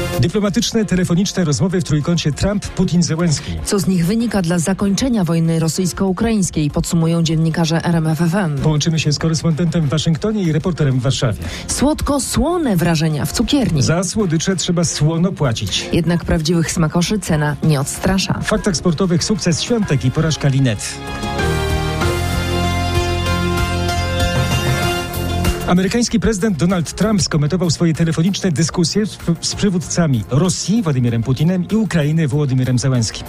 Dyplomatyczne, telefoniczne rozmowy w trójkącie Trump-Putin-Zełenski. Co z nich wynika dla zakończenia wojny rosyjsko-ukraińskiej, podsumują dziennikarze RMFFM. Połączymy się z korespondentem w Waszyngtonie i reporterem w Warszawie. Słodko-słone wrażenia w cukierni. Za słodycze trzeba słono płacić. Jednak prawdziwych smakoszy cena nie odstrasza. W faktach sportowych sukces Świątek i porażka Linet. Amerykański prezydent Donald Trump skomentował swoje telefoniczne dyskusje z przywódcami Rosji, Władimirem Putinem, i Ukrainy, Wołodymyrem Zełenskim.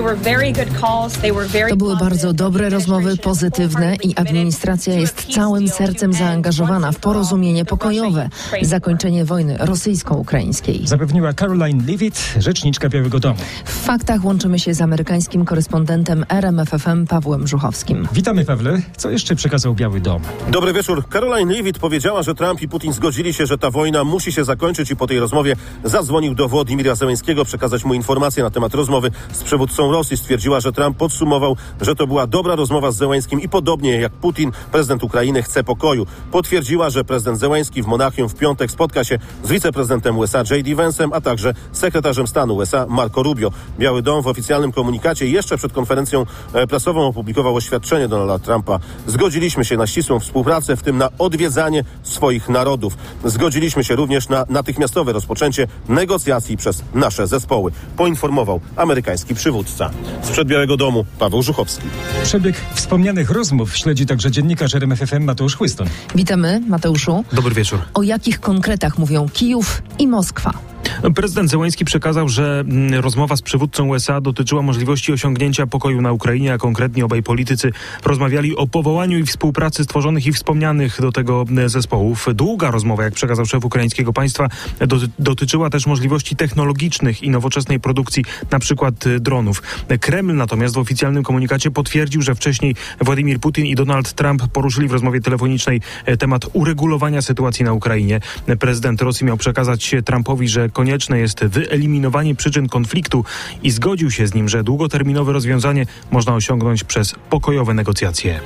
To były bardzo dobre rozmowy, pozytywne, i administracja jest całym sercem zaangażowana w porozumienie pokojowe, zakończenie wojny rosyjsko-ukraińskiej. Zapewniła Caroline Leavitt, rzeczniczka Białego Domu. W faktach łączymy się z amerykańskim korespondentem RMFFM Pawłem Żuchowskim. Witamy, Pawle. Co jeszcze przekazał Biały Dom? Dobry wieczór. Caroline Leavitt powiedziała, że Trump i Putin zgodzili się, że ta wojna musi się zakończyć, i po tej rozmowie zadzwonił do Wołodymyra Zełenskiego przekazać mu informacje na temat rozmowy z przywódcą Rosji. Stwierdziła, że Trump podsumował, że to była dobra rozmowa z Zełenskim i podobnie jak Putin, prezydent Ukrainy chce pokoju. Potwierdziła, że prezydent Zełenski w Monachium w piątek spotka się z wiceprezydentem USA J.D. Vance'em, a także sekretarzem stanu USA Marco Rubio. Biały Dom w oficjalnym komunikacie jeszcze przed konferencją prasową opublikował oświadczenie Donalda Trumpa. Zgodziliśmy się na ścisłą współpracę, w tym na odwiedzanie swoich narodów. Zgodziliśmy się również na natychmiastowe rozpoczęcie negocjacji przez nasze zespoły, poinformował amerykański przywódca. Sprzed Białego Domu Paweł Żuchowski. Przebieg wspomnianych rozmów śledzi także dziennikarz RMFFM Mateusz Chłyston. Witamy, Mateuszu. Dobry wieczór. O jakich konkretach mówią Kijów i Moskwa? Prezydent Zełenski przekazał, że rozmowa z przywódcą USA dotyczyła możliwości osiągnięcia pokoju na Ukrainie, a konkretnie obaj politycy rozmawiali o powołaniu i współpracy stworzonych i wspomnianych do tego zespołów. Długa rozmowa, jak przekazał szef ukraińskiego państwa, dotyczyła też możliwości technologicznych i nowoczesnej produkcji, na przykład dronów. Kreml natomiast w oficjalnym komunikacie potwierdził, że wcześniej Władimir Putin i Donald Trump poruszyli w rozmowie telefonicznej temat uregulowania sytuacji na Ukrainie. Prezydent Rosji miał przekazać Trumpowi, że konieczne jest wyeliminowanie przyczyn konfliktu, i zgodził się z nim, że długoterminowe rozwiązanie można osiągnąć przez pokojowe negocjacje.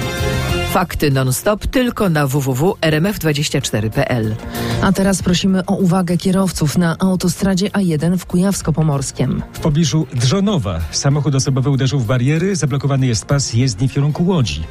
Fakty non-stop tylko na www.rmf24.pl. A teraz prosimy o uwagę kierowców na autostradzie A1 w Kujawsko-Pomorskiem. W pobliżu Drzonowa samochód osobowy uderzył w bariery, zablokowany jest pas jezdni w kierunku Łodzi.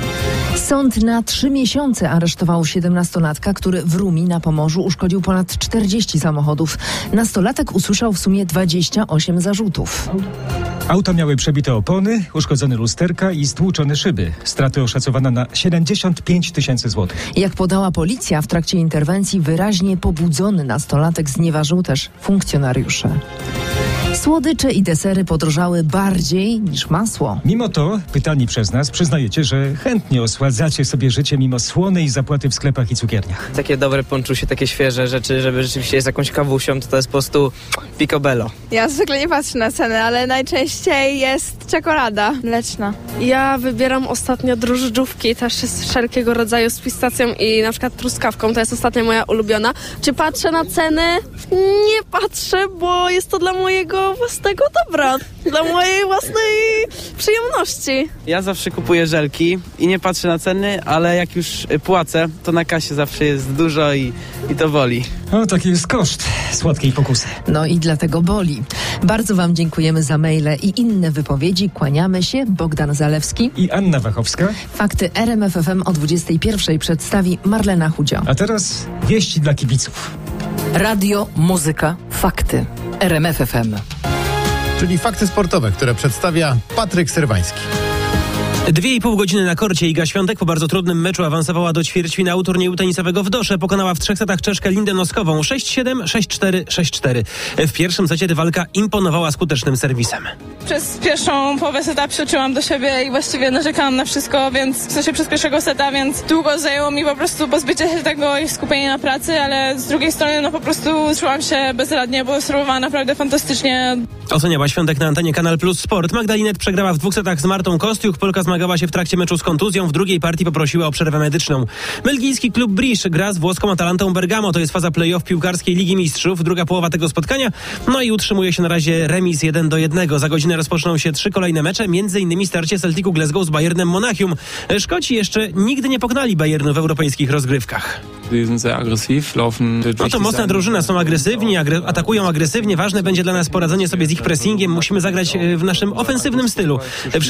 Sąd na 3 miesiące aresztował 17-latka, który w Rumi na Pomorzu uszkodził ponad 40 samochodów. Nastolatek usłyszał w sumie 28 zarzutów. Auta miały przebite opony, uszkodzone lusterka i stłuczone szyby. Straty oszacowano na 75 000 złotych. Jak podała policja, w trakcie interwencji wyraźnie pobudzony nastolatek znieważył też funkcjonariuszy. Słodycze i desery podrożały bardziej niż masło. Mimo to, pytani przez nas, przyznajecie, że chętnie osładzacie sobie życie mimo słonej zapłaty w sklepach i cukierniach. Takie dobre ponczusie, takie świeże rzeczy, żeby rzeczywiście z jakąś kawusią, to jest po prostu picobello. Ja zwykle nie patrzę na cenę, ale najczęściej jest czekolada mleczna. Ja wybieram ostatnio drożdżówki, też z wszelkiego rodzaju, z pistacją i na przykład truskawką. To jest ostatnio moja ulubiona. Czy patrzę na ceny? Nie patrzę, bo jest to dla mojego własnego dobra, dla mojej własnej przyjemności. Ja zawsze kupuję żelki i nie patrzę na ceny, ale jak już płacę, to na kasie zawsze jest dużo i to boli. O, taki jest koszt słodkiej pokusy. No i dlatego boli. Bardzo wam dziękujemy za maile i inne wypowiedzi. Kłaniamy się. Bogdan Zalewski i Anna Wachowska. Fakty RMFFM o 21:00 przedstawi Marlena Chudzio. A teraz wieści dla kibiców. Radio, muzyka, fakty. RMFFM. Czyli fakty sportowe, które przedstawia Patryk Serwański. 2,5 godziny na korcie. Iga Świątek po bardzo trudnym meczu awansowała do ćwierćfinału turnieju tenisowego w Dosze. Pokonała w 3 setach Czeszkę Lindę Noskową 6-7, 6-4, 6-4. W pierwszym secie rywalka imponowała skutecznym serwisem. Przez pierwszą połowę seta przyczyłam do siebie i właściwie narzekałam na wszystko, więc w sensie przez pierwszego seta, więc długo zajęło mi po prostu pozbycie się tego i skupienie na pracy, ale z drugiej strony no po prostu czułam się bezradnie, bo spróbowała naprawdę fantastycznie. Oceniała Świątek na antenie Kanal Plus Sport. Magda Linet przegrała w 2 setach z Martą Kostiuk. Polka zmagała się w trakcie meczu z kontuzją. W drugiej partii poprosiła o przerwę medyczną. Belgijski klub Brisz gra z włoską Atalantą Bergamo. To jest faza play-off piłkarskiej Ligi Mistrzów. Druga połowa tego spotkania. No i utrzymuje się na razie remis 1-1. Za godzinę rozpoczną się 3 kolejne mecze. M.in. starcie Celticu Glasgow z Bayernem Monachium. Szkoci jeszcze nigdy nie pokonali Bayernu w europejskich rozgrywkach. No to mocna drużyna, są agresywni, atakują agresywnie. Ważne będzie dla nas poradzenie sobie z ich pressingiem. Musimy zagrać w naszym ofensywnym stylu.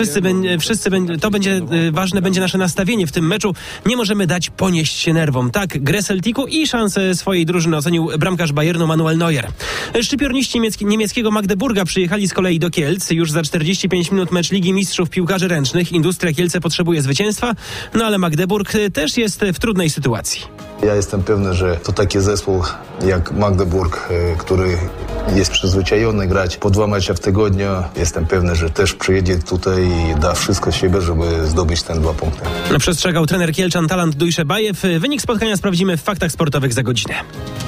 Ważne będzie nasze nastawienie w tym meczu. Nie możemy dać ponieść się nerwom. Tak, grę Celticu i szansę swojej drużyny ocenił bramkarz Bayernu Manuel Neuer. Szczypiorniści niemieckiego Magdeburga przyjechali z kolei do Kielc. Już za 45 minut mecz Ligi Mistrzów Piłkarzy Ręcznych. Industria Kielce potrzebuje zwycięstwa, no ale Magdeburg też jest w trudnej sytuacji. Ja jestem pewny, że to taki zespół jak Magdeburg, który jest przyzwyczajony grać po 2 mecze w tygodniu. Jestem pewny, że też przyjedzie tutaj i da wszystko z siebie, żeby zdobyć ten 2 punkty. Przestrzegał trener Kielczan Talant Dujszebajew. Wynik spotkania sprawdzimy w Faktach Sportowych za godzinę.